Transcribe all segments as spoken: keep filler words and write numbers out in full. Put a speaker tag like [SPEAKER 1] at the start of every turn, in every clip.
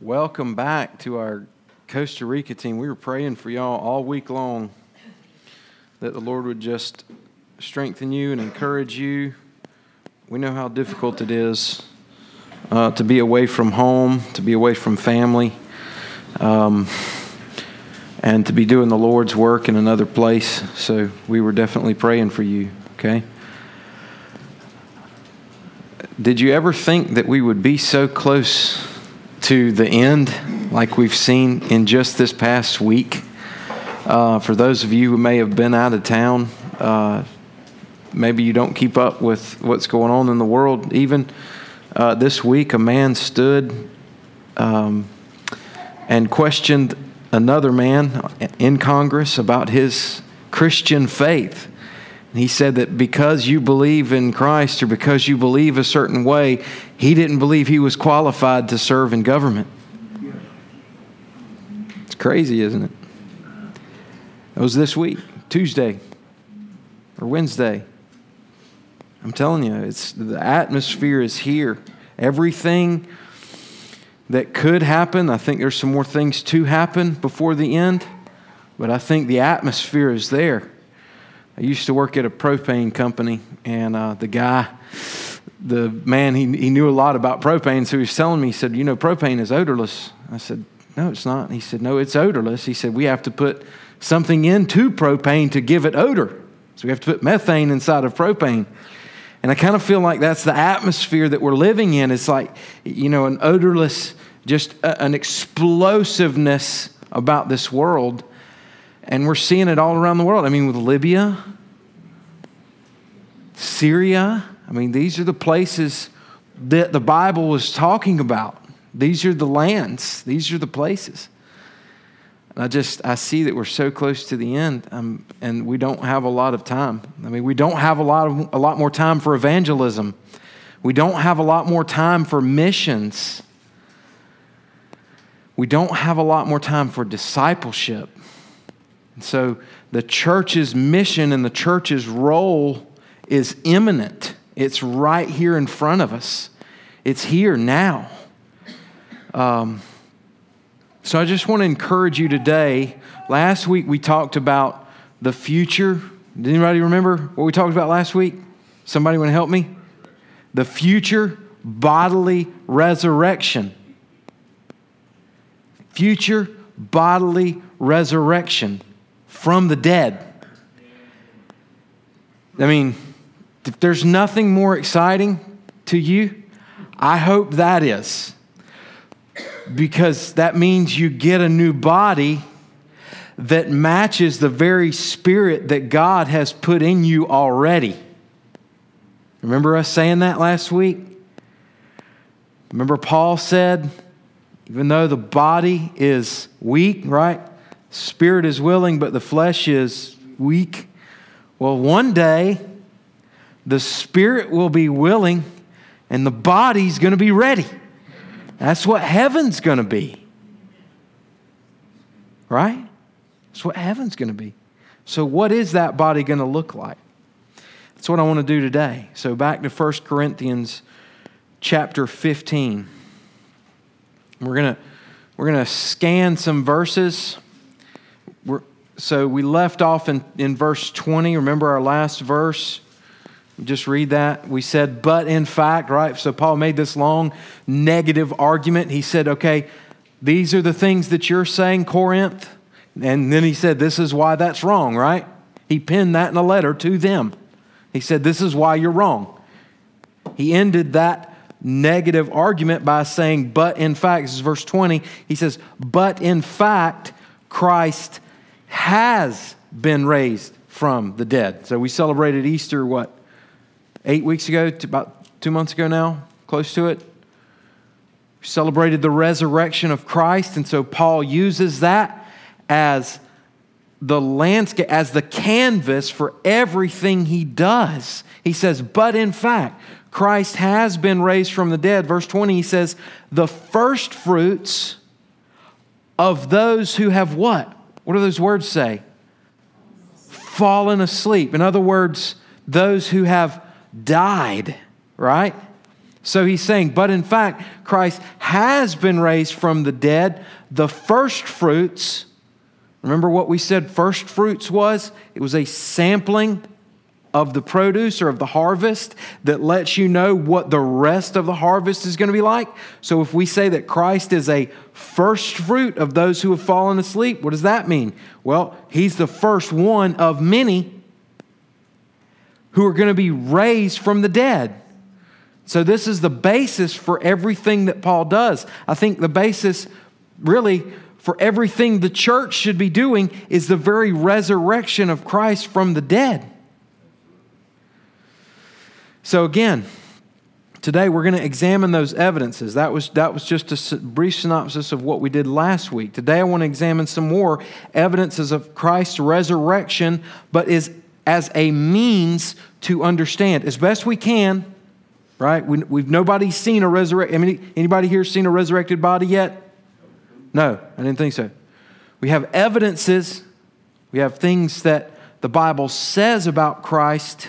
[SPEAKER 1] Welcome back to our Costa Rica team. We were praying for y'all all week long that the Lord would just strengthen you and encourage you. We know how difficult it is uh, to be away from home, to be away from family, um, and to be doing the Lord's work in another place. So we were definitely praying for you, okay? Did you ever think that we would be so close to the end like we've seen in just this past week? Uh, for those of you who may have been out of town, uh, maybe you don't keep up with what's going on in the world. Even uh, this week, a man stood um, and questioned another man in Congress about his Christian faith. And he said that because you believe in Christ or because you believe a certain way, he didn't believe he was qualified to serve in government. It's crazy, isn't it? It was this week, Tuesday or Wednesday. I'm telling you, it's the atmosphere is here. Everything that could happen, I think there's some more things to happen before the end, but I think the atmosphere is there. I used to work at a propane company, and uh, the guy, the man, he he knew a lot about propane, so he was telling me, he said, you know, propane is odorless. I said, no, it's not. He said, no, it's odorless. He said, we have to put something into propane to give it odor. So we have to put methane inside of propane. And I kind of feel like that's the atmosphere that we're living in. It's like, you know, an odorless, just a, an explosiveness about this world. And we're seeing it all around the world. I mean, with Libya, Syria. I mean, these are the places that the Bible was talking about. These are the lands. These are the places. And I just, I see that we're so close to the end, um, and we don't have a lot of time. I mean, we don't have a lot of a lot more time for evangelism. We don't have a lot more time for missions. We don't have a lot more time for discipleship. And so the church's mission and the church's role is imminent. It's right here in front of us. It's here now. Um, so I just want to encourage you today. Last week we talked about the future. Did anybody remember what we talked about last week? Somebody want to help me? The future bodily resurrection. Future bodily resurrection from the dead. I mean, if there's nothing more exciting to you, I hope that is. Because that means you get a new body that matches the very spirit that God has put in you already. Remember us saying that last week? Remember Paul said, even though the body is weak, right? Spirit is willing, but the flesh is weak. Well, one day, the spirit will be willing, and the body's going to be ready. That's what heaven's going to be. Right? That's what heaven's going to be. So what is that body going to look like? That's what I want to do today. So back to First Corinthians chapter fifteen. We're going to we're going to scan some verses. We're, so we left off in, in verse twenty. Remember our last verse? Just read that. We said, but in fact, right? So Paul made this long negative argument. He said, okay, these are the things that you're saying, Corinth. And then he said, this is why that's wrong, right? He penned that in a letter to them. He said, this is why you're wrong. He ended that negative argument by saying, but in fact, this is verse twenty. He says, but in fact, Christ has been raised from the dead. So we celebrated Easter, what? Eight weeks ago, about two months ago now, close to it. We celebrated the resurrection of Christ, and so Paul uses that as the landscape, as the canvas for everything he does. He says, but in fact, Christ has been raised from the dead. Verse twenty, he says, the first fruits of those who have what? What do those words say? Fallen asleep. In other words, those who have died, right? So he's saying, but in fact, Christ has been raised from the dead, the first fruits. Remember what we said first fruits was? It was a sampling of the produce or of the harvest that lets you know what the rest of the harvest is going to be like. So if we say that Christ is a first fruit of those who have fallen asleep, what does that mean? Well, he's the first one of many who are going to be raised from the dead. So this is the basis for everything that Paul does. I think the basis really for everything the church should be doing is the very resurrection of Christ from the dead. So again, today we're going to examine those evidences. That was, that was just a brief synopsis of what we did last week. Today I want to examine some more evidences of Christ's resurrection, but is as a means to understand as best we can. Right? We, we've nobody's seen a resurrect. I mean, anybody here seen a resurrected body yet? No, I didn't think so. We have evidences. We have things that the Bible says about Christ,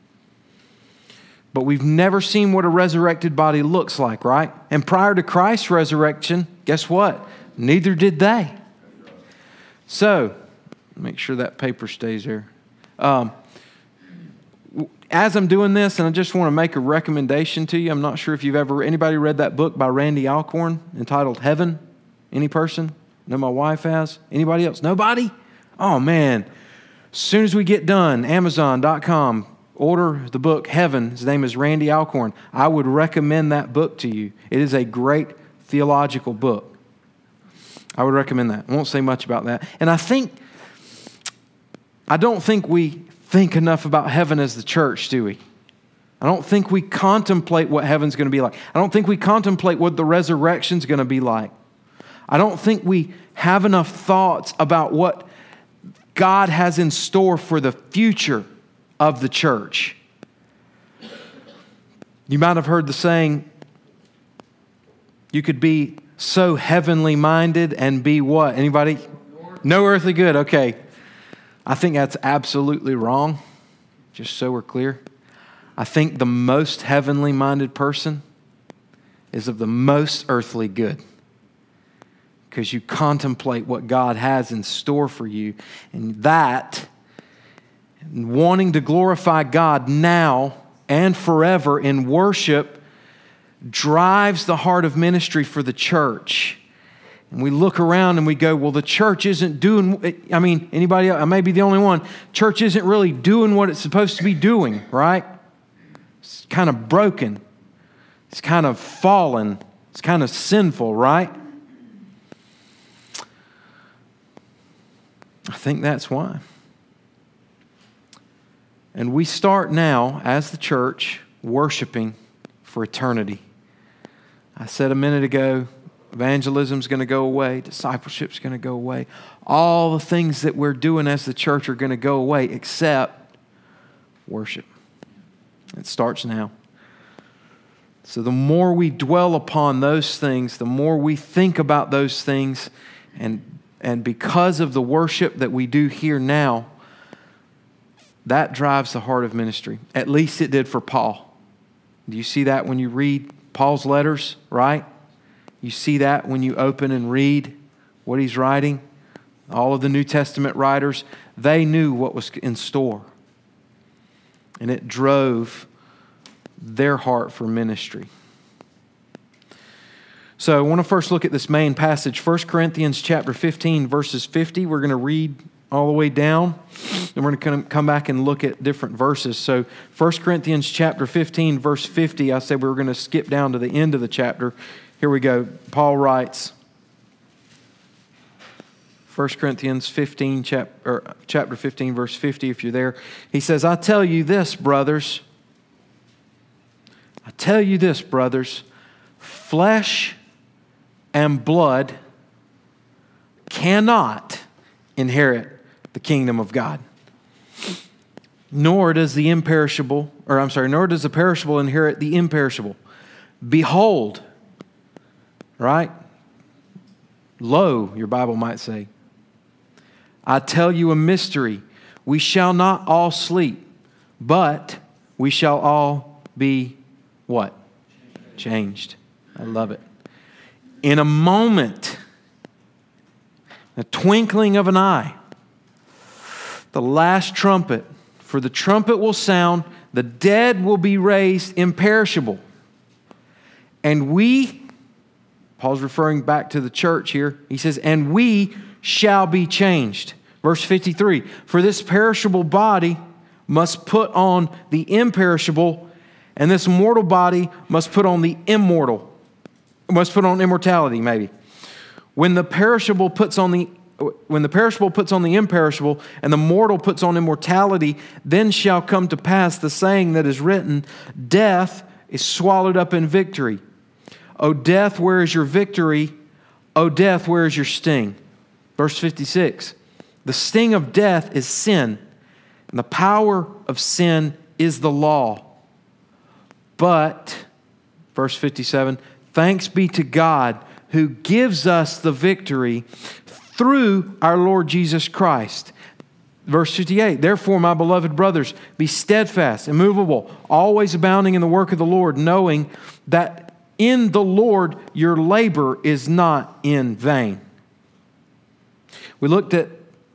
[SPEAKER 1] but we've never seen what a resurrected body looks like, right? And prior to Christ's resurrection, guess what? Neither did they. So, make sure that paper stays there. Um, As I'm doing this, and I just want to make a recommendation to you. I'm not sure if you've ever, anybody read that book by Randy Alcorn entitled Heaven? Any person? No, my wife has. Anybody else? Nobody? Oh, man. As soon as we get done, Amazon dot com, order the book Heaven. His name is Randy Alcorn. I would recommend that book to you. It is a great theological book. I would recommend that. I won't say much about that. And I think, I don't think we think enough about heaven as the church, do we? I don't think we contemplate what heaven's going to be like. I don't think we contemplate what the resurrection's going to be like. I don't think we have enough thoughts about what God has in store for the future of the church. You might have heard the saying, you could be so heavenly minded and be what? Anybody? No earthly good. Okay. I think that's absolutely wrong, just so we're clear. I think the most heavenly minded person is of the most earthly good, because you contemplate what God has in store for you, and that, wanting to glorify God now and forever in worship, drives the heart of ministry for the church. And we look around and we go, well, the church isn't doing, I mean, anybody else, I may be the only one, church isn't really doing what it's supposed to be doing, right? It's kind of broken. It's kind of fallen. It's kind of sinful, right? I think that's why. And we start now, as the church, worshiping for eternity. I said a minute ago, evangelism's going to go away. Discipleship's going to go away. All the things that we're doing as the church are going to go away except worship. It starts now. So the more we dwell upon those things, the more we think about those things, and, and because of the worship that we do here now, that drives the heart of ministry. At least it did for Paul. Do you see that when you read Paul's letters, right? You see that when you open and read what he's writing. All of the New Testament writers, they knew what was in store. And it drove their heart for ministry. So I want to first look at this main passage, First Corinthians chapter fifteen, verses fifty. We're going to read all the way down, and we're going to come back and look at different verses. So First Corinthians chapter fifteen, verse fifty, I said we were going to skip down to the end of the chapter. Here we go. Paul writes, First Corinthians fifteen, chap, or chapter fifteen, verse fifty, if you're there. He says, I tell you this, brothers. I tell you this, brothers. Flesh and blood cannot inherit the kingdom of God. Nor does the imperishable, or I'm sorry, nor does the perishable inherit the imperishable. Behold, right? Lo, your Bible might say. I tell you a mystery. We shall not all sleep, but we shall all be what? changed. I love it. In a moment, a twinkling of an eye, the last trumpet, for the trumpet will sound, the dead will be raised imperishable. And we, Paul's referring back to the church here, he says, and we shall be changed. Verse fifty-three, for this perishable body must put on the imperishable, and this mortal body must put on the immortal. Must put on immortality, maybe. When the perishable puts on the when the perishable puts on the imperishable, and the mortal puts on immortality, then shall come to pass the saying that is written, death is swallowed up in victory. O death, where is your victory? O death, where is your sting? Verse fifty-six, the sting of death is sin, and the power of sin is the law. But, verse fifty-seven, thanks be to God who gives us the victory through our Lord Jesus Christ. Verse fifty-eight, therefore, my beloved brothers, be steadfast, immovable, always abounding in the work of the Lord, knowing that in the Lord your labor is not in vain. We looked at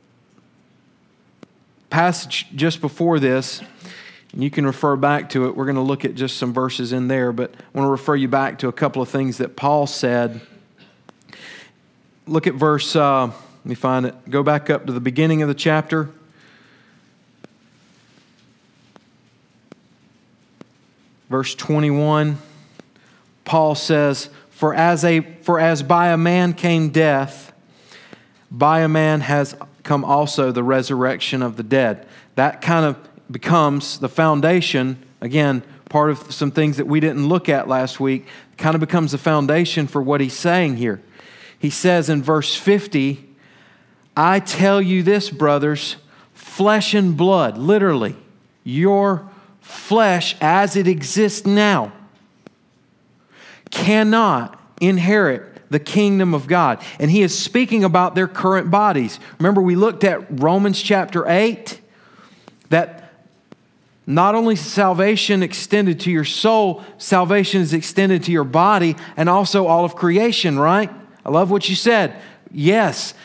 [SPEAKER 1] passage just before this, and you can refer back to it. We're going to look at just some verses in there, but I want to refer you back to a couple of things that Paul said. Look at verse, uh, let me find it. Go back up to the beginning of the chapter. Verse twenty-one, Paul says, For as a for as by a man came death, by a man has come also the resurrection of the dead. That kind of becomes the foundation, again, part of some things that we didn't look at last week, kind of becomes the foundation for what he's saying here. He says in verse fifty, I tell you this, brothers, flesh and blood, literally, your flesh as it exists now, cannot inherit the kingdom of God. And he is speaking about their current bodies. Remember, we looked at Romans chapter eight, that not only is salvation extended to your soul, salvation is extended to your body and also all of creation, right? I love what you said. Yes,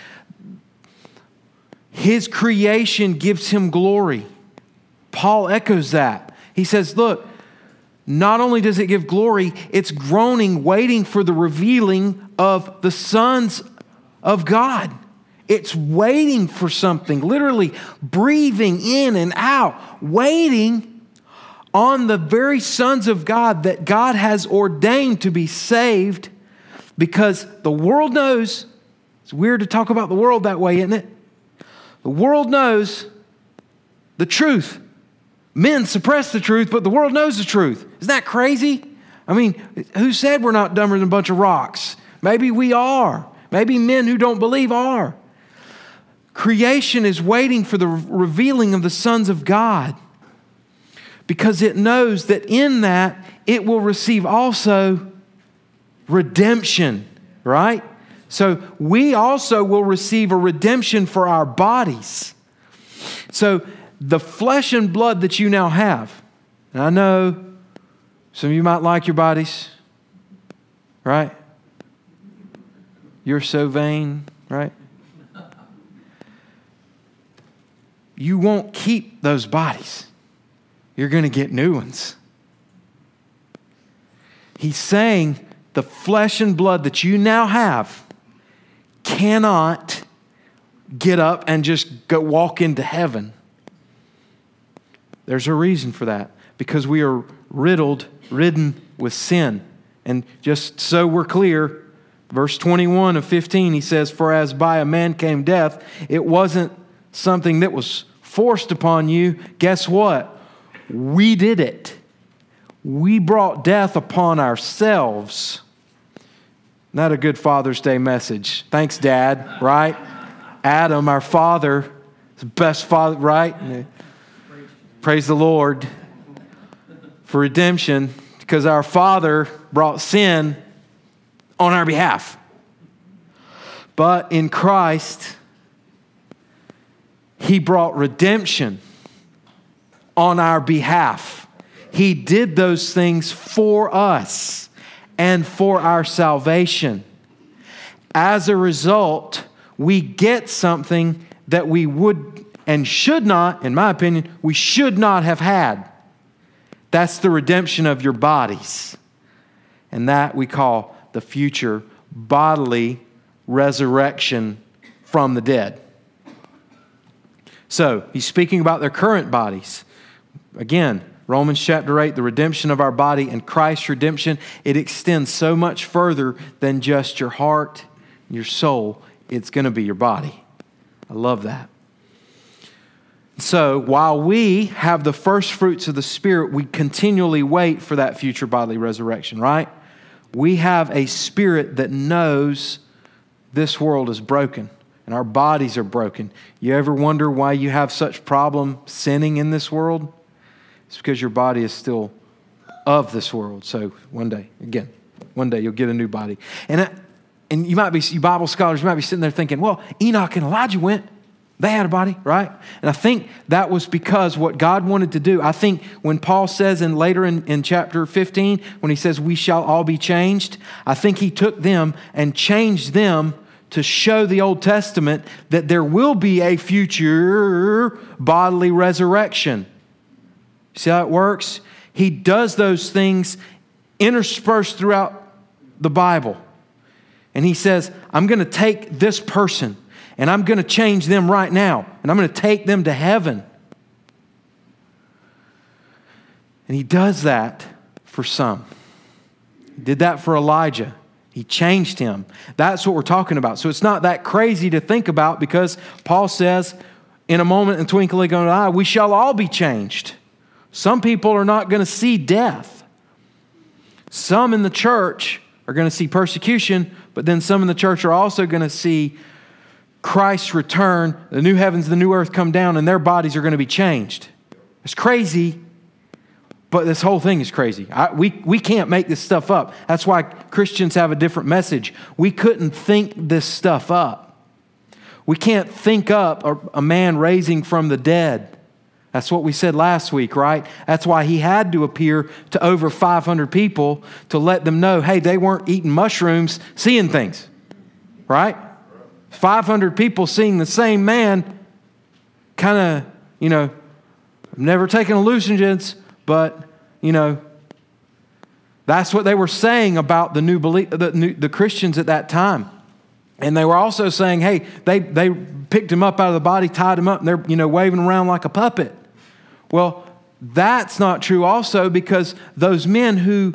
[SPEAKER 1] his creation gives him glory. Paul echoes that. He says, look, not only does it give glory, it's groaning, waiting for the revealing of the sons of God. It's waiting for something, literally breathing in and out, waiting on the very sons of God that God has ordained to be saved, because the world knows, it's weird to talk about the world that way, isn't it? The world knows the truth. Men suppress the truth, but the world knows the truth. Isn't that crazy? I mean, who said we're not dumber than a bunch of rocks? Maybe we are. Maybe men who don't believe are. Creation is waiting for the revealing of the sons of God, because it knows that in that it will receive also redemption, right? So we also will receive a redemption for our bodies. So the flesh and blood that you now have, and I know some of you might like your bodies, right? You're so vain, right? You won't keep those bodies. You're going to get new ones. He's saying the flesh and blood that you now have cannot get up and just go walk into heaven. There's a reason for that. Because we are riddled, ridden with sin. And just so we're clear, verse twenty-one of fifteen, he says, For as by a man came death, it wasn't something that was forced upon you. Guess what? We did it. We brought death upon ourselves. Not a good Father's Day message. Thanks, Dad, right? Adam, our father, is the best father, right? Praise the Lord for redemption, because our Father brought sin on our behalf. But in Christ, He brought redemption on our behalf. He did those things for us. and for our salvation. As a result, we get something that we would and should not, in my opinion, we should not have had. That's the redemption of your bodies. And that we call the future bodily resurrection from the dead. So, he's speaking about their current bodies. Again, Romans chapter eight, the redemption of our body and Christ's redemption, it extends so much further than just your heart, your soul. It's going to be your body. I love that. So, while we have the first fruits of the Spirit, we continually wait for that future bodily resurrection, right? We have a spirit that knows this world is broken and our bodies are broken. You ever wonder why you have such problem sinning in this world? It's because your body is still of this world. So one day, again, one day you'll get a new body. And, and you might be, you Bible scholars, you might be sitting there thinking, well, Enoch and Elijah went. They had a body, right? And I think that was because what God wanted to do. I think when Paul says in later in, in chapter fifteen, when he says we shall all be changed, I think he took them and changed them to show the Old Testament that there will be a future bodily resurrection. See how it works? He does those things interspersed throughout the Bible. And he says, I'm going to take this person and I'm going to change them right now. And I'm going to take them to heaven. And he does that for some. He did that for Elijah. He changed him. That's what we're talking about. So it's not that crazy to think about because Paul says, in a moment and twinkling of an eye, we shall all be changed. Some people are not going to see death. Some in the church are going to see persecution, but then some in the church are also going to see Christ's return, the new heavens, the new earth come down, and their bodies are going to be changed. It's crazy, but this whole thing is crazy. I, we, we can't make this stuff up. That's why Christians have a different message. We couldn't think this stuff up. We can't think up a, a man raising from the dead. That's what we said last week, right? That's why he had to appear to over five hundred people to let them know, hey, they weren't eating mushrooms, seeing things, right? five hundred people seeing the same man, kind of, you know, I've never taken hallucinogens, but, you know, that's what they were saying about the new belief, the, new, the Christians at that time. And they were also saying, hey, they, they picked him up out of the body, tied him up, and they're, you know, waving around like a puppet. Well, that's not true also because those men who,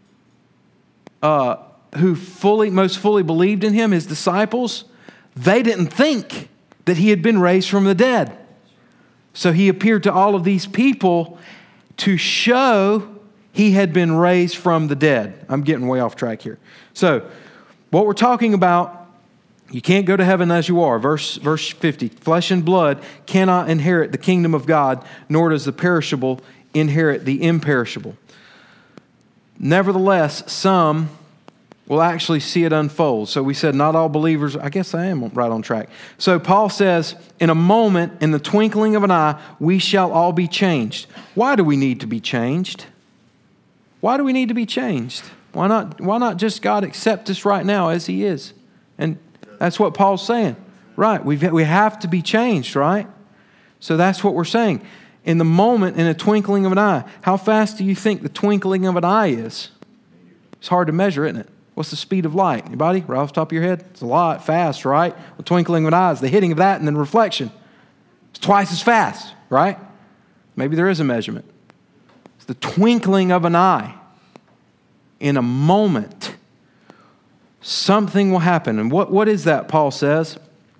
[SPEAKER 1] uh, who fully, most fully believed in him, his disciples, they didn't think that he had been raised from the dead. So he appeared to all of these people to show he had been raised from the dead. I'm getting way off track here. So what we're talking about, you can't go to heaven as you are. Verse, verse fifty, flesh and blood cannot inherit the kingdom of God, nor does the perishable inherit the imperishable. Nevertheless, some will actually see it unfold. So we said not all believers, I guess I am right on track. So Paul says, in a moment, in the twinkling of an eye, we shall all be changed. Why do we need to be changed? Why do we need to be changed? Why not, why not just God accept us right now as he is? And that's what Paul's saying. Right, we've, we have to be changed, right? So that's what we're saying. In the moment, in a twinkling of an eye. How fast do you think the twinkling of an eye is? It's hard to measure, isn't it? What's the speed of light? Anybody? Right off the top of your head? It's a lot fast, right? The twinkling of an eye is the hitting of that and then reflection. It's twice as fast, right? Maybe there is a measurement. It's the twinkling of an eye. In a moment, something will happen. And what, what is that, Paul says?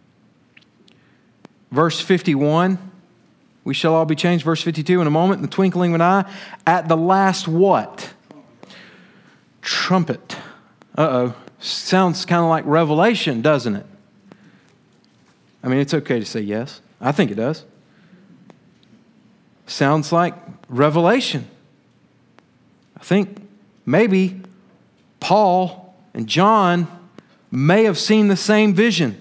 [SPEAKER 1] Verse fifty-one, we shall all be changed. Verse fifty-two, in a moment, in the twinkling of an eye, at the last what? Trumpet. Uh-oh. Sounds kind of like Revelation, doesn't it? I mean, it's okay to say yes. I think it does. Sounds like Revelation. I think maybe Paul and John may have seen the same vision.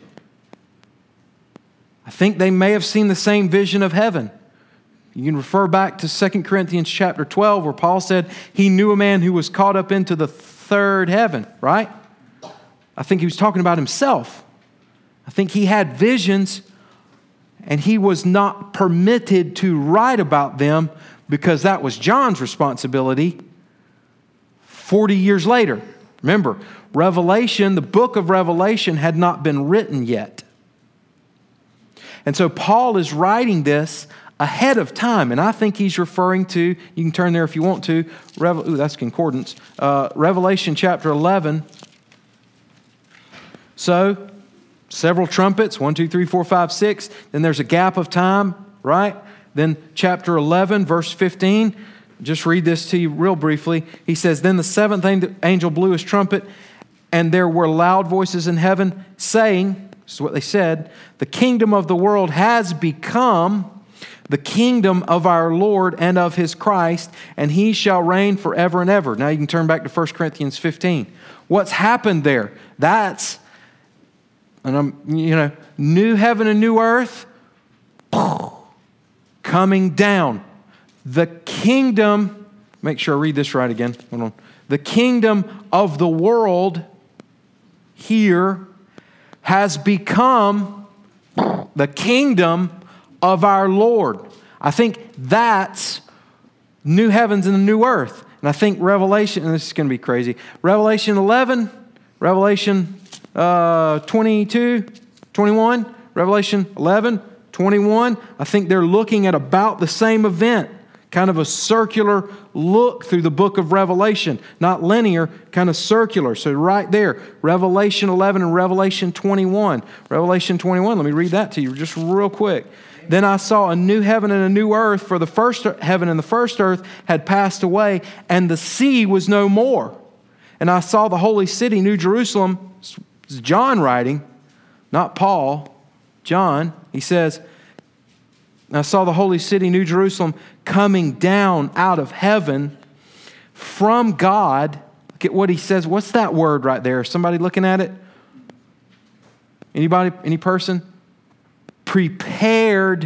[SPEAKER 1] I think they may have seen the same vision of heaven. You can refer back to Second Corinthians chapter twelve where Paul said he knew a man who was caught up into the third heaven, right? I think he was talking about himself. I think he had visions and he was not permitted to write about them because that was John's responsibility forty years later. Remember, Revelation, the book of Revelation had not been written yet. And so Paul is writing this ahead of time, and I think he's referring to, you can turn there if you want to, Revel, ooh, that's concordance, uh, Revelation chapter eleven. So, several trumpets, one, two, three, four, five, six. Then there's a gap of time, right? Then chapter eleven, verse fifteen. Just read this to you real briefly. He says, then the seventh angel blew his trumpet, and there were loud voices in heaven saying, this is what they said, the kingdom of the world has become the kingdom of our Lord and of his Christ, and he shall reign forever and ever. Now you can turn back to First Corinthians fifteen. What's happened there? That's, and I'm, you know, new heaven and new earth coming down. The kingdom, make sure I read this right again. Hold on. The kingdom of the world here has become the kingdom of our Lord. I think that's new heavens and the new earth. And I think Revelation, and this is going to be crazy, Revelation eleven, Revelation uh, twenty-two, twenty-one, Revelation eleven, twenty-one, I think they're looking at about the same event. Kind of a circular look through the book of Revelation. Not linear, kind of circular. So right there, Revelation eleven and Revelation twenty-one. Revelation twenty-one, let me read that to you just real quick. Then I saw a new heaven and a new earth, for the first heaven and the first earth had passed away, and the sea was no more. And I saw the holy city, New Jerusalem. It's John writing, not Paul. John, he says, I saw the holy city, New Jerusalem, coming down out of heaven from God. Look at what he says. What's that word right there? Somebody looking at it? Anybody? Any person? Prepared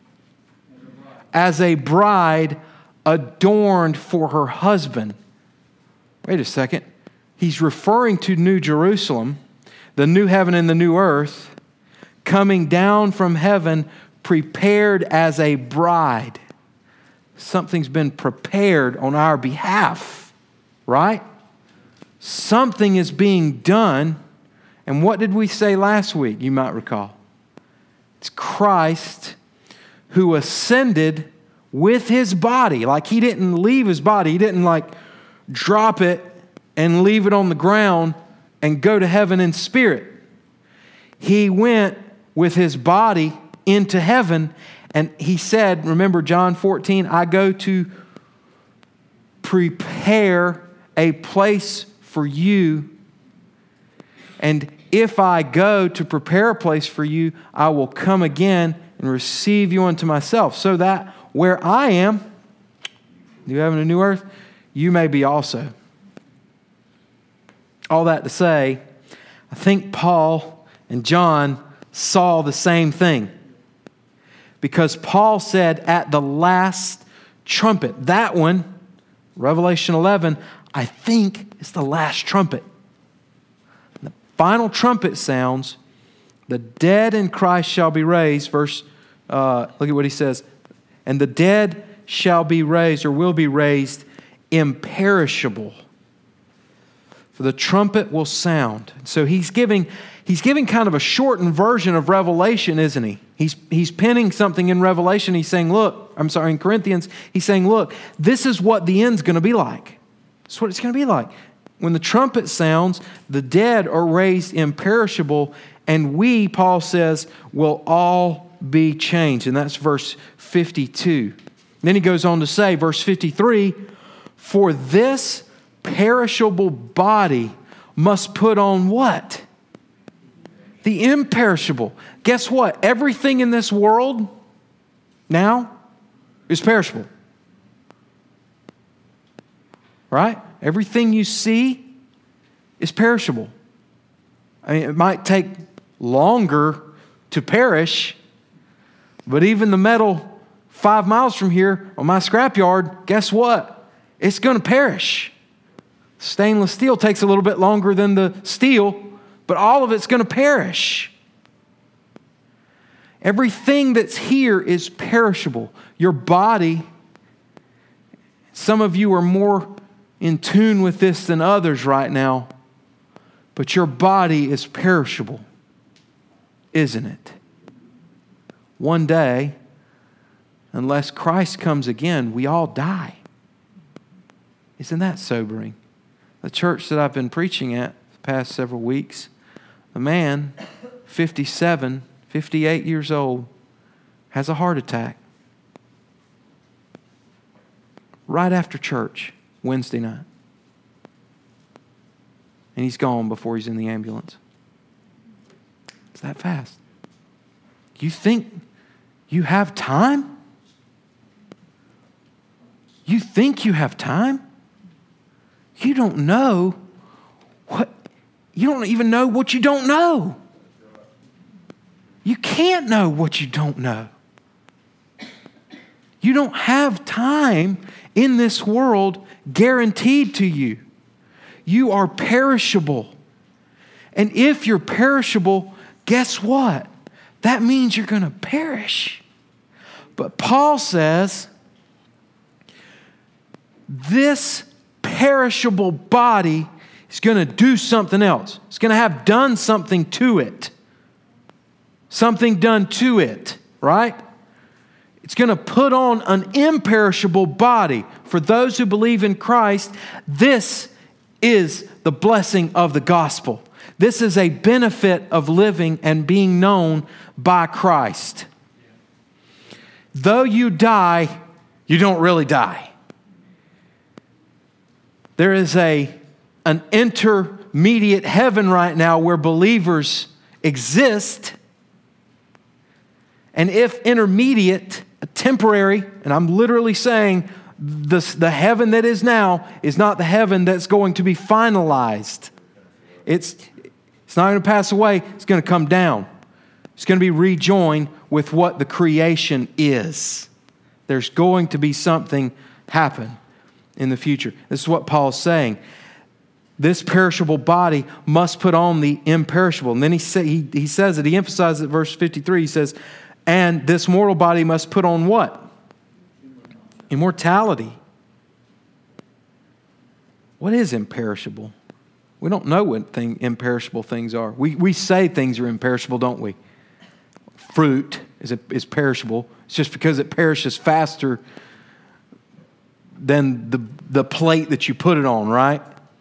[SPEAKER 1] as a bride adorned for her husband. Wait a second. He's referring to New Jerusalem, the new heaven and the new earth, coming down from heaven, prepared as a bride. Something's been prepared on our behalf, right? Something is being done. And what did we say last week, you might recall? It's Christ who ascended with his body. Like he didn't leave his body. He didn't like drop it and leave it on the ground and go to heaven in spirit. He went with his body into heaven, and he said, remember John fourteen, I go to prepare a place for you, and if I go to prepare a place for you, I will come again and receive you unto myself, so that where I am, new heaven and new earth, you may be also. All that to say, I think Paul and John saw the same thing. Because Paul said at the last trumpet, that one, Revelation eleven, I think is the last trumpet. The final trumpet sounds, the dead in Christ shall be raised. Verse, uh, look at what he says. And the dead shall be raised or will be raised imperishable. For the trumpet will sound. So he's giving, he's giving kind of a shortened version of Revelation, isn't he? He's, he's penning something in Revelation. He's saying, look, I'm sorry, in Corinthians, he's saying, look, this is what the end's going to be like. This is what it's going to be like. When the trumpet sounds, the dead are raised imperishable, and we, Paul says, will all be changed. And that's verse fifty-two. And then he goes on to say, verse fifty-three, for this perishable body must put on what? The imperishable. Guess what? Everything in this world now is perishable. Right? Everything you see is perishable. I mean, it might take longer to perish, but even the metal five miles from here on my scrapyard, guess what? It's going to perish. Stainless steel takes a little bit longer than the steel, but all of it's going to perish. Everything that's here is perishable. Your body, some of you are more in tune with this than others right now, but your body is perishable, isn't it? One day, unless Christ comes again, we all die. Isn't that sobering? The church that I've been preaching at the past several weeks, a man, fifty-seven, fifty-eight years old, has a heart attack. Right after church, Wednesday night. And he's gone before he's in the ambulance. It's that fast. You think you have time? You think you have time? You don't know what, you don't even know what you don't know. You can't know what you don't know. You don't have time in this world guaranteed to you. You are perishable. And if you're perishable, guess what? That means you're going to perish. But Paul says, this perishable body is going to do something else. It's going to have done something to it. Something done to it, right? It's going to put on an imperishable body. For those who believe in Christ, this is the blessing of the gospel. This is a benefit of living and being known by Christ. Though you die, you don't really die. There is a, an intermediate heaven right now where believers exist. And if intermediate, temporary, and I'm literally saying this, the heaven that is now is not the heaven that's going to be finalized. It's, it's not going to pass away. It's going to come down. It's going to be rejoined with what the creation is. There's going to be something happen in the future. This is what Paul's saying. This perishable body must put on the imperishable. And then he, say, he, he says it, he emphasizes it, verse fifty-three, he says, and this mortal body must put on what? Immortality. What is imperishable? We don't know what thing, imperishable things are. We, we say things are imperishable, don't we? Fruit is, is perishable. It's just because it perishes faster than the, the plate that you put it on, right?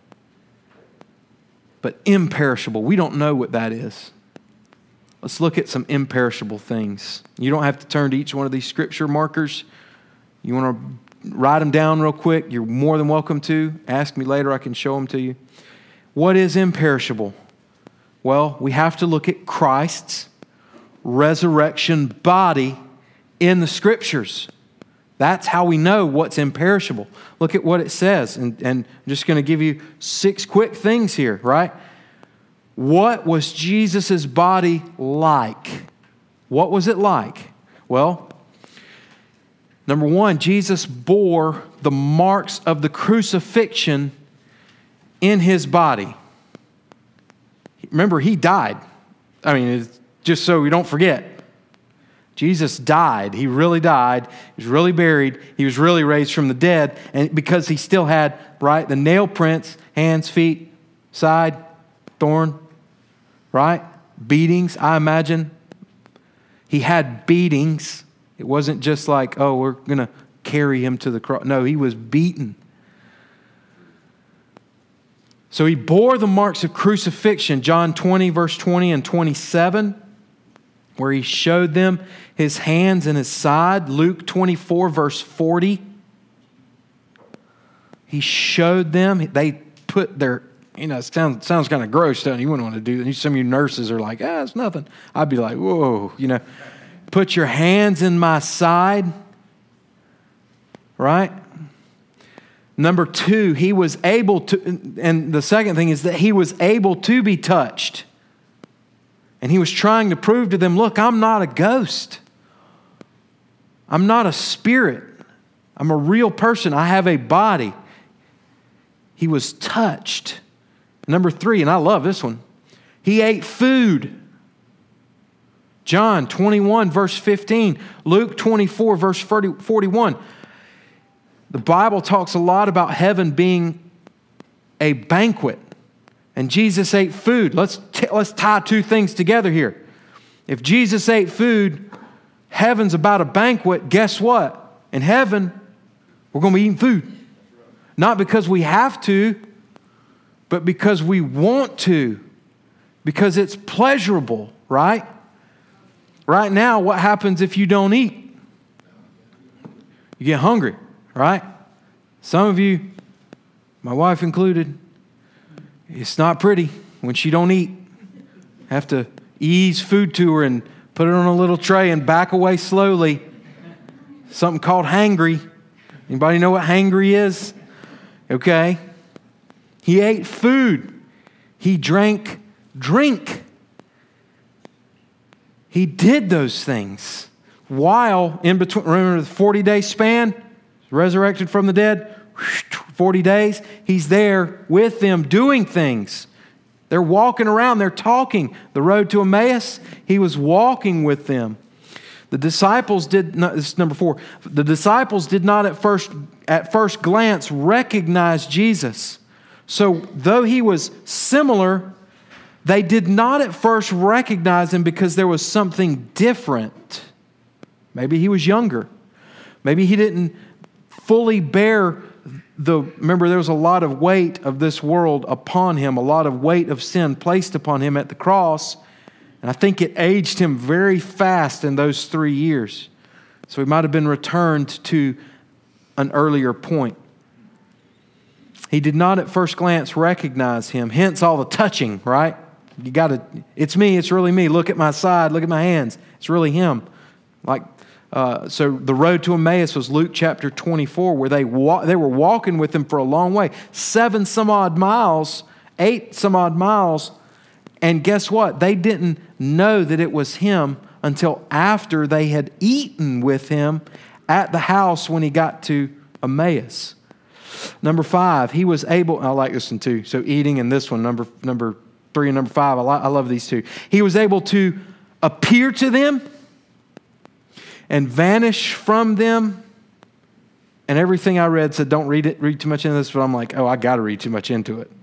[SPEAKER 1] But imperishable, we don't know what that is. Let's look at some imperishable things. You don't have to turn to each one of these scripture markers. You want to write them down real quick? You're more than welcome to. Ask me later, I can show them to you. What is imperishable? Well, we have to look at Christ's resurrection body in the scriptures. That's how we know what's imperishable. Look at what it says. And, and I'm just going to give you six quick things here, right? What was Jesus' body like? What was it like? Well, number one, Jesus bore the marks of the crucifixion in his body. Remember, he died. I mean, just so we don't forget. Jesus died. He really died. He was really buried. He was really raised from the dead. And because he still had, right, the nail prints, hands, feet, side, thorn, right? Beatings, I imagine. He had beatings. It wasn't just like, oh, we're going to carry him to the cross. No, he was beaten. So he bore the marks of crucifixion. John twenty, verse twenty and twenty-seven, where he showed them his hands and his side. Luke twenty-four, verse forty. He showed them. They put their, you know, it sounds, sounds kind of gross, doesn't it? You wouldn't want to do that. Some of you nurses are like, ah, it's nothing. I'd be like, whoa, you know. Put your hands in my side. Right? Number two, he was able to, and the second thing is that he was able to be touched. And he was trying to prove to them, look, I'm not a ghost. I'm not a spirit. I'm a real person. I have a body. He was touched. Number three, and I love this one, he ate food. John twenty-one, verse fifteen. Luke twenty-four, verse forty-one. The Bible talks a lot about heaven being a banquet. And Jesus ate food. Let's, t- let's tie two things together here. If Jesus ate food, heaven's about a banquet. Guess what? In heaven, we're going to be eating food. Not because we have to, but because we want to. Because it's pleasurable, right? Right now, what happens if you don't eat? You get hungry, right? Some of you, my wife included, it's not pretty when she don't eat. Have to ease food to her and put it on a little tray and back away slowly. Something called hangry. Anybody know what hangry is? Okay. He ate food. He drank drink. He did those things while in between. Remember the forty-day span? Resurrected from the dead. forty days. He's there with them doing things. They're walking around. They're talking. The road to Emmaus, he was walking with them. The disciples did not, this is number four. The disciples did not at first, at first glance recognize Jesus. So though he was similar, they did not at first recognize him because there was something different. Maybe he was younger. Maybe he didn't fully bear the, remember there was a lot of weight of this world upon him, a lot of weight of sin placed upon him at the cross. And I think it aged him very fast in those three years. So he might have been returned to an earlier point. He did not at first glance recognize him, hence all the touching, right? You got to, it's me, it's really me. Look at my side, look at my hands. It's really him. Like, uh, so the road to Emmaus was Luke chapter twenty-four, where they wa- they were walking with him for a long way. Seven some odd miles, eight some odd miles. And guess what? They didn't know that it was him until after they had eaten with him at the house when he got to Emmaus. Number five, he was able, I like this one too. So eating and this one, number number three and number five, I, li- I love these two. He was able to appear to them and vanish from them. And everything I read said, don't read it, read too much into this, but I'm like, oh, I got to read too much into it.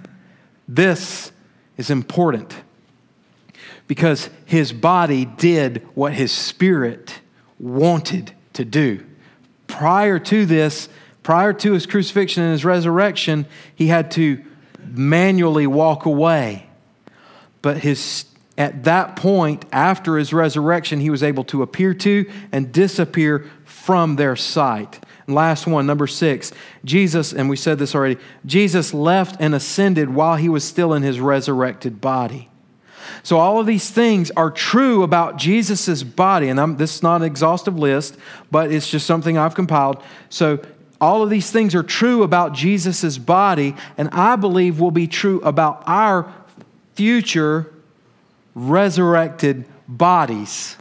[SPEAKER 1] This is important because his body did what his spirit wanted to do. Prior to this, prior to his crucifixion and his resurrection, he had to manually walk away. But his at that point, after his resurrection, he was able to appear to and disappear from their sight. And last one, number six, Jesus, and we said this already, Jesus left and ascended while he was still in his resurrected body. So all of these things are true about Jesus' body. And I'm, this is not an exhaustive list, but it's just something I've compiled. So all of these things are true about Jesus' body, and I believe will be true about our future resurrected bodies.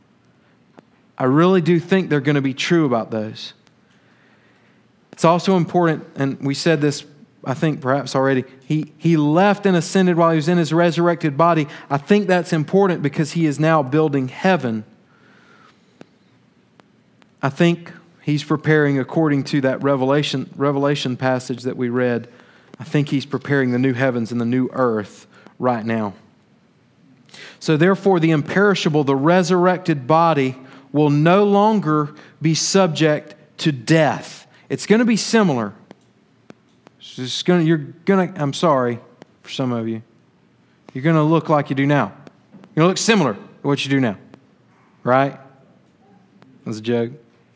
[SPEAKER 1] I really do think they're going to be true about those. It's also important, and we said this, I think perhaps already, he, he left and ascended while he was in his resurrected body. I think that's important because he is now building heaven. I think he's preparing, according to that Revelation, Revelation passage that we read, I think he's preparing the new heavens and the new earth right now. So therefore, the imperishable, the resurrected body will no longer be subject to death. It's going to be similar. It's just going to, you're going to, I'm sorry for some of you, you're going to look like you do now. You're going to look similar to what you do now. Right? That's a joke.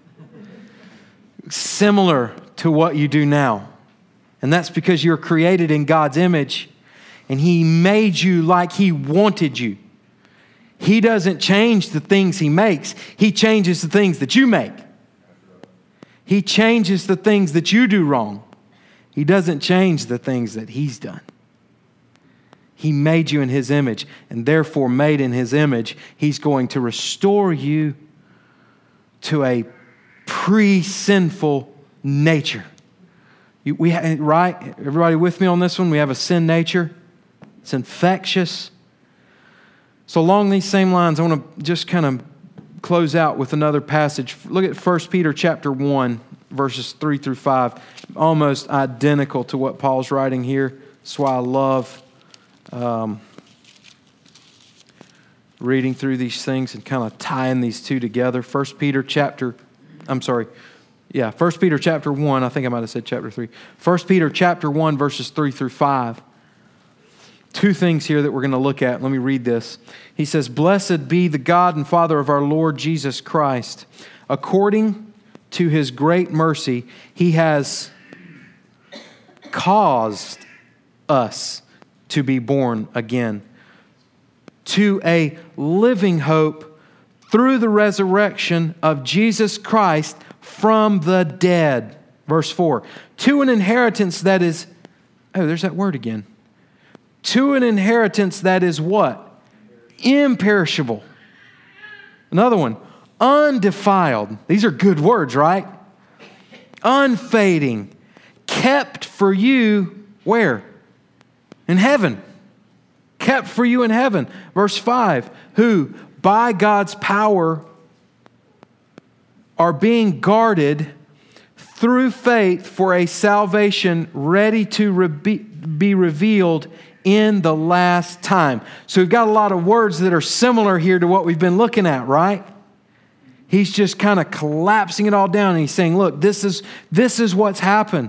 [SPEAKER 1] Similar to what you do now. And that's because you're created in God's image and he made you like he wanted you. He doesn't change the things he makes. He changes the things that you make. He changes the things that you do wrong. He doesn't change the things that he's done. He made you in his image, and therefore made in his image, he's going to restore you to a pre-sinful nature. You, we right? Everybody with me on this one? We have a sin nature. It's infectious. So along these same lines, I want to just kind of close out with another passage. Look at First Peter chapter one, verses three through five. Almost identical to what Paul's writing here. That's why I love um, reading through these things and kind of tying these two together. First Peter chapter, I'm sorry, yeah, First Peter chapter one. I think I might have said chapter three. First Peter chapter one, verses three through five. Two things here that we're going to look at. Let me read this. He says, "Blessed be the God and Father of our Lord Jesus Christ. According to His great mercy, He has caused us to be born again to a living hope through the resurrection of Jesus Christ from the dead." Verse four. "To an inheritance that is," oh, there's that word again. "To an inheritance that is" what? Imperishable. Another one. Undefiled. These are good words, right? Unfading. Kept for you, where? In heaven. Kept for you in heaven. Verse five. "Who by God's power are being guarded through faith for a salvation ready to re- be revealed in the last time." So we've got a lot of words that are similar here to what we've been looking at, right? He's just kind of collapsing it all down and he's saying, look, this is, this is what's happened.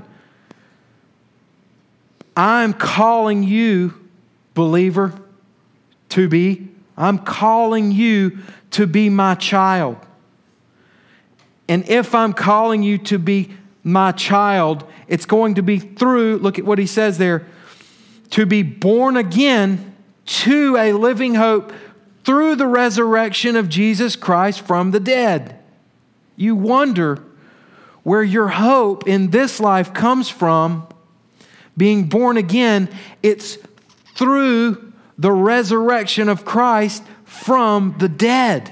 [SPEAKER 1] I'm calling you, believer, to be, I'm calling you to be my child. And if I'm calling you to be my child, it's going to be through, look at what he says there, to be born again to a living hope through the resurrection of Jesus Christ from the dead. You wonder where your hope in this life comes from, being born again. It's through the resurrection of Christ from the dead.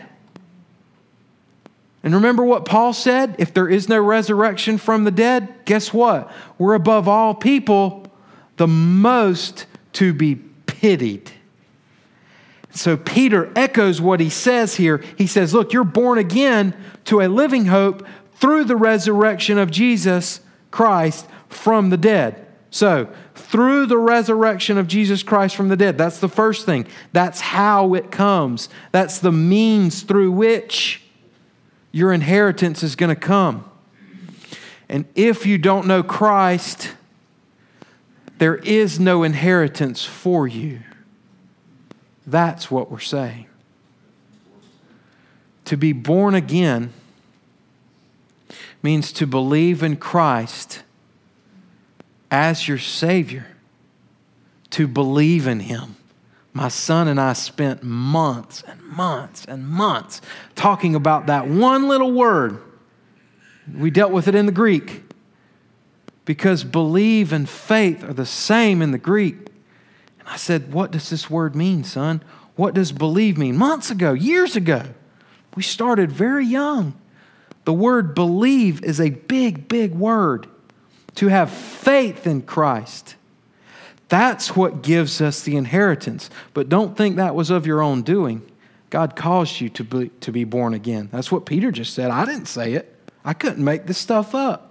[SPEAKER 1] And remember what Paul said? If there is no resurrection from the dead, guess what? We're above all people the most to be pitied. So Peter echoes what he says here. He says, look, you're born again to a living hope through the resurrection of Jesus Christ from the dead. So, through the resurrection of Jesus Christ from the dead, that's the first thing. That's how it comes. That's the means through which your inheritance is going to come. And if you don't know Christ, there is no inheritance for you. That's what we're saying. To be born again means to believe in Christ as your Savior. To believe in Him. My son and I spent months and months and months talking about that one little word. We dealt with it in the Greek. Because believe and faith are the same in the Greek. And I said, what does this word mean, son? What does believe mean? Months ago, years ago, we started very young. The word believe is a big, big word. To have faith in Christ. That's what gives us the inheritance. But don't think that was of your own doing. God caused you to be, to be born again. That's what Peter just said. I didn't say it. I couldn't make this stuff up.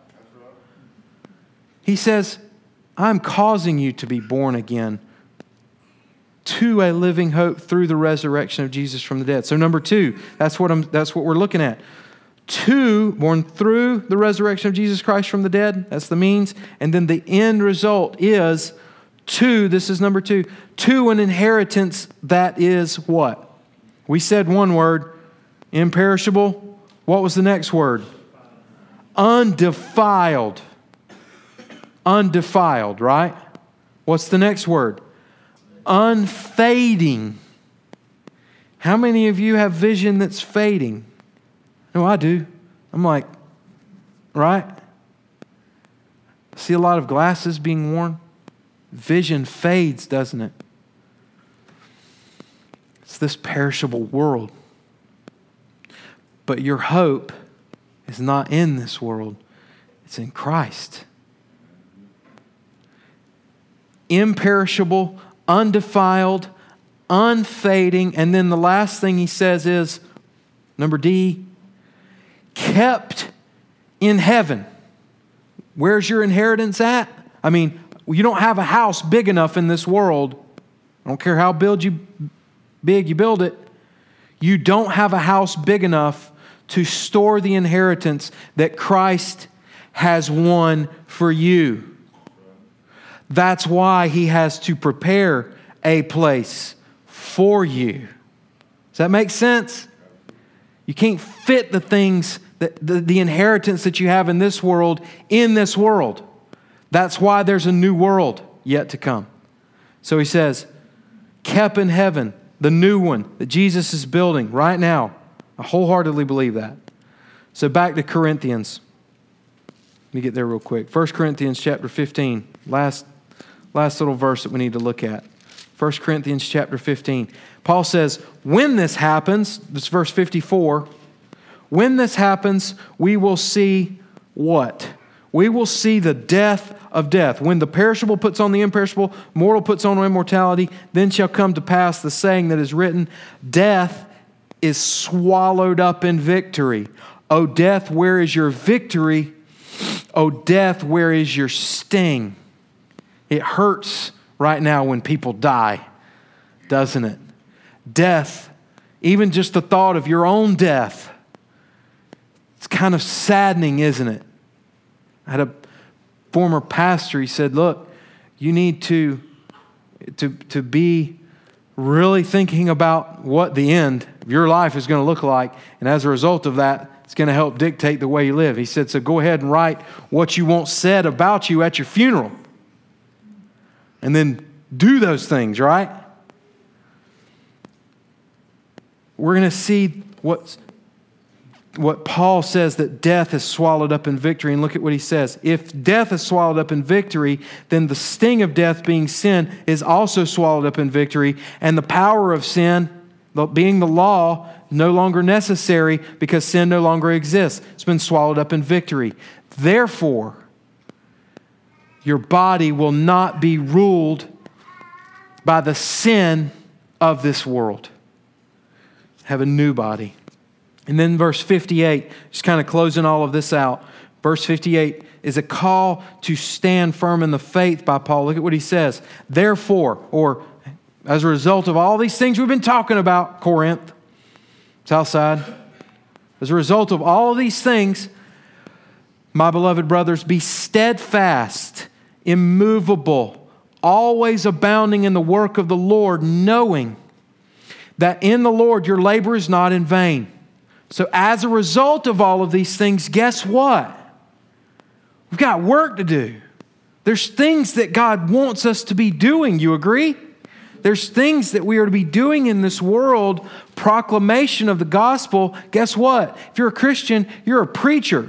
[SPEAKER 1] He says, I'm causing you to be born again to a living hope through the resurrection of Jesus from the dead. So number two, that's what I'm, that's what we're looking at. Two, born through the resurrection of Jesus Christ from the dead. That's the means. And then the end result is two, this is number two, to an inheritance that is what? We said one word, imperishable. What was the next word? Undefiled. Undefiled, right? What's the next word? Unfading. How many of you have vision that's fading? No, I do. I'm like, right? See a lot of glasses being worn. Vision fades, doesn't it? It's this perishable world. But your hope is not in this world. It's in Christ. imperishable, undefiled, unfading. And then the last thing he says is, number D, kept in heaven. Where's your inheritance at? I mean, you don't have a house big enough in this world. I don't care how build you, big you build it. You don't have a house big enough to store the inheritance that Christ has won for you. That's why he has to prepare a place for you. Does that make sense? You can't fit the things, that, the, the inheritance that you have in this world, in this world. That's why there's a new world yet to come. So he says, kept in heaven, the new one that Jesus is building right now. I wholeheartedly believe that. So back to Corinthians. Let me get there real quick. First Corinthians chapter fifteen. Last, last little verse that we need to look at. First Corinthians chapter fifteen. Paul says, when this happens, this is verse fifty-four, when this happens, we will see what? We will see the death of death. When the perishable puts on the imperishable, mortal puts on immortality, then shall come to pass the saying that is written, death is swallowed up in victory. O death, where is your victory? O death, where is your sting? It hurts right now when people die, doesn't it? Death, even just the thought of your own death, it's kind of saddening, isn't it? I had a former pastor, he said, look, you need to, to, to be really thinking about what the end of your life is going to look like. And as a result of that, it's going to help dictate the way you live. He said, so go ahead and write what you want said about you at your funeral. And then do those things, right? We're going to see what's what Paul says, that death is swallowed up in victory. And look at what he says. If death is swallowed up in victory, then the sting of death, being sin, is also swallowed up in victory. And the power of sin, being the law, no longer necessary because sin no longer exists. It's been swallowed up in victory. Therefore, your body will not be ruled by the sin of this world. Have a new body. And then verse fifty-eight, just kind of closing all of this out. Verse fifty-eight is a call to stand firm in the faith by Paul. Look at what he says. Therefore, or as a result of all these things we've been talking about, Corinth, Southside, as a result of all of these things, my beloved brothers, be steadfast, immovable, always abounding in the work of the Lord, knowing that in the Lord your labor is not in vain. So as a result of all of these things, guess what? We've got work to do. There's things that God wants us to be doing. You agree? There's things that we are to be doing in this world. Proclamation of the gospel. Guess what? If you're a Christian, you're a preacher.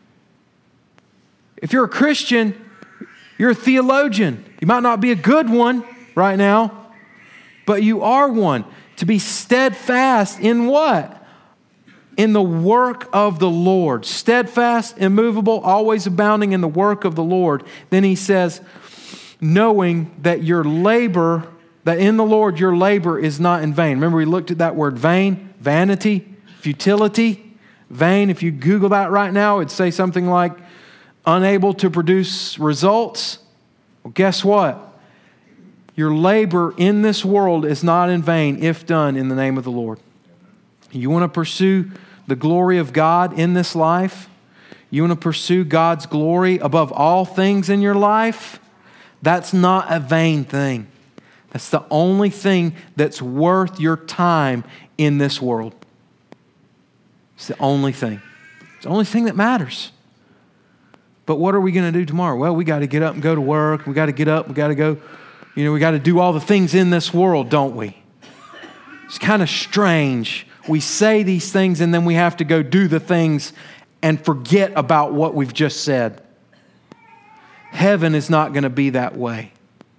[SPEAKER 1] If you're a Christian, you're a theologian. You might not be a good one right now, but you are one. To be steadfast in what? In the work of the Lord. Steadfast, immovable, always abounding in the work of the Lord. Then he says, knowing that your labor, that in the Lord your labor is not in vain. Remember we looked at that word vain, vanity, futility. Vain, if you Google that right now, it'd say something like unable to produce results. Well, guess what? Your labor in this world is not in vain if done in the name of the Lord. You want to pursue the glory of God in this life? You want to pursue God's glory above all things in your life? That's not a vain thing. That's the only thing that's worth your time in this world. It's the only thing. It's the only thing that matters. But what are we going to do tomorrow? Well, we got to get up and go to work. We got to get up. We got to go, you know, we got to do all the things in this world, don't we? It's kind of strange. We say these things and then we have to go do the things and forget about what we've just said. Heaven is not going to be that way.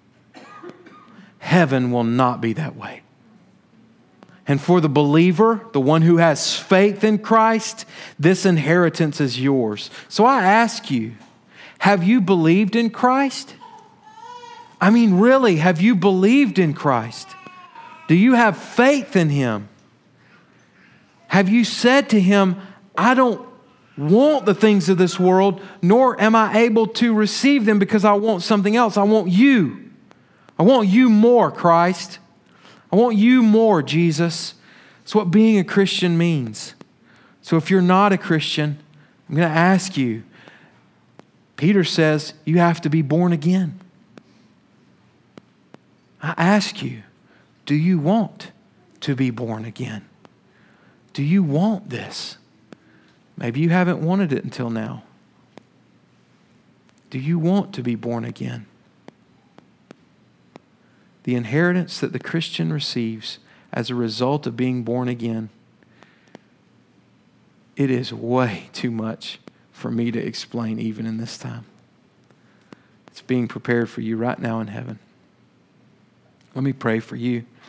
[SPEAKER 1] Heaven will not be that way. And for the believer, the one who has faith in Christ, this inheritance is yours. So I ask you, have you believed in Christ? I mean, really, have you believed in Christ? Do you have faith in Him? Have you said to Him, I don't want the things of this world, nor am I able to receive them because I want something else. I want you. I want you more, Christ. I want you more, Jesus. That's what being a Christian means. So if you're not a Christian, I'm going to ask you, Peter says you have to be born again. I ask you, do you want to be born again? Do you want this? Maybe you haven't wanted it until now. Do you want to be born again? The inheritance that the Christian receives as a result of being born again, it is way too much for me to explain even in this time. It's being prepared for you right now in heaven. Let me pray for you.